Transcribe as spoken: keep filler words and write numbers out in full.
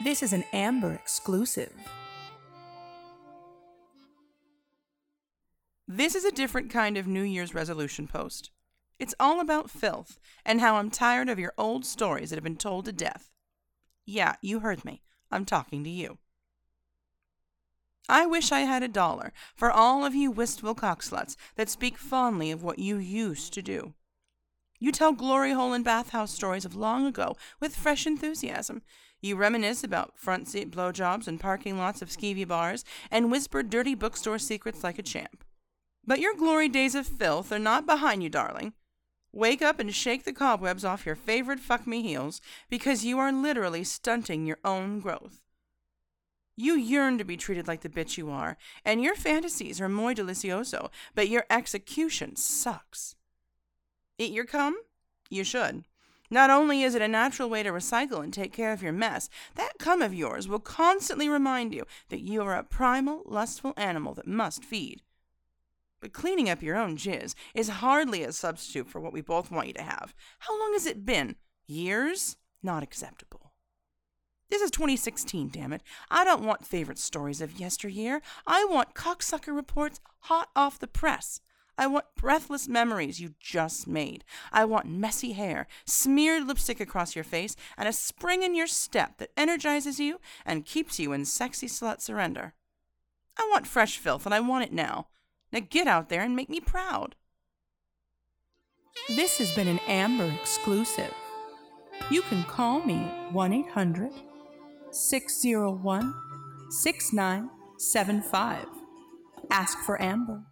This is an Amber exclusive. This is a different kind of New Year's resolution post. It's all about filth and how I'm tired of your old stories that have been told to death. Yeah, you heard me. I'm talking to you. I wish I had a dollar for all of you wistful cocksluts that speak fondly of what you used to do. You tell glory hole and bathhouse stories of long ago with fresh enthusiasm. You reminisce about front seat blowjobs and parking lots of skeevy bars and whisper dirty bookstore secrets like a champ. But your glory days of filth are not behind you, darling. Wake up and shake the cobwebs off your favorite fuck-me heels because you are literally stunting your own growth. You yearn to be treated like the bitch you are, and your fantasies are muy delicioso, but your execution sucks. Eat your cum? You should. Not only is it a natural way to recycle and take care of your mess, that cum of yours will constantly remind you that you are a primal, lustful animal that must feed. But cleaning up your own jizz is hardly a substitute for what we both want you to have. How long has it been? Years? Not acceptable. This is twenty sixteen, damn it. I don't want favorite stories of yesteryear. I want cocksucker reports hot off the press. I want breathless memories you just made. I want messy hair, smeared lipstick across your face, and a spring in your step that energizes you and keeps you in sexy slut surrender. I want fresh filth, and I want it now. Now get out there and make me proud. This has been an Amber exclusive. You can call me one eight hundred, six oh one, six nine seven five. Ask for Amber.